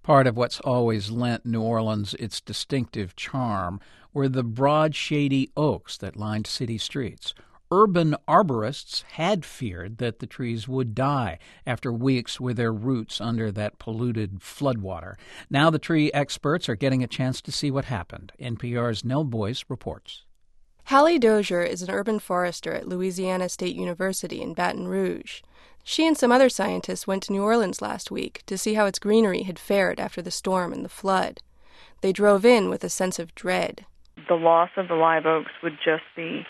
Part of what's always lent New Orleans its distinctive charm were the broad, shady oaks that lined city streets. Urban arborists had feared that the trees would die after weeks with their roots under that polluted floodwater. Now the tree experts are getting a chance to see what happened. NPR's Nell Boyce reports. Hallie Dozier is an urban forester at Louisiana State University in Baton Rouge. She and some other scientists went to New Orleans last week to see how its greenery had fared after the storm and the flood. They drove in with a sense of dread. The loss of the live oaks would just be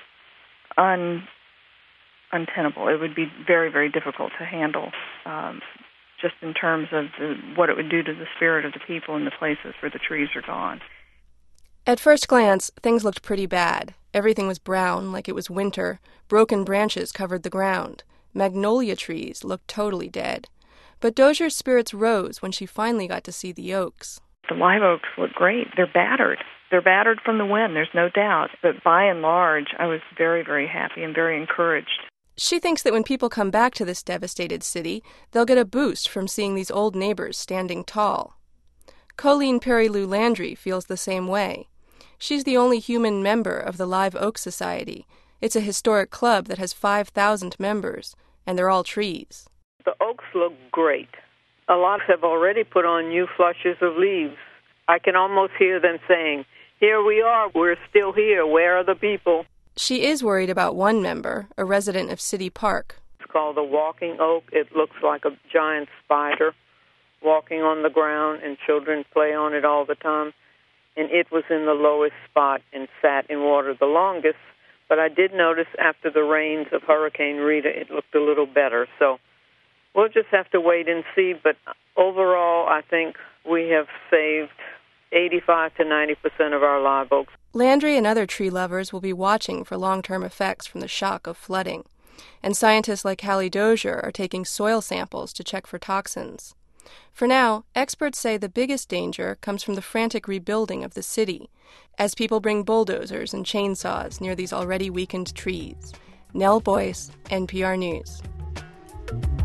untenable. It would be very, very difficult to handle, just in terms of what it would do to the spirit of the people in the places where the trees are gone. At first glance, things looked pretty bad. Everything was brown, like it was winter. Broken branches covered the ground. Magnolia trees looked totally dead. But Dozier's spirits rose when she finally got to see the oaks. The live oaks look great. They're battered. They're battered from the wind, there's no doubt. But by and large, I was very, very happy and very encouraged. She thinks that when people come back to this devastated city, they'll get a boost from seeing these old neighbors standing tall. Colleen Perry-Lou Landry feels the same way. She's the only human member of the Live Oak Society. It's a historic club that has 5,000 members, and they're all trees. The oaks look great. A lot have already put on new flushes of leaves. I can almost hear them saying, "Here we are, we're still here, where are the people?" She is worried about one member, a resident of City Park. It's called the walking oak. It looks like a giant spider walking on the ground, and children play on it all the time. And it was in the lowest spot and sat in water the longest. But I did notice after the rains of Hurricane Rita, it looked a little better. So we'll just have to wait and see. But overall, I think we have saved 85 to 90% of our live oaks. Landry and other tree lovers will be watching for long-term effects from the shock of flooding. And scientists like Hallie Dozier are taking soil samples to check for toxins. For now, experts say the biggest danger comes from the frantic rebuilding of the city, as people bring bulldozers and chainsaws near these already weakened trees. Nell Boyce, NPR News.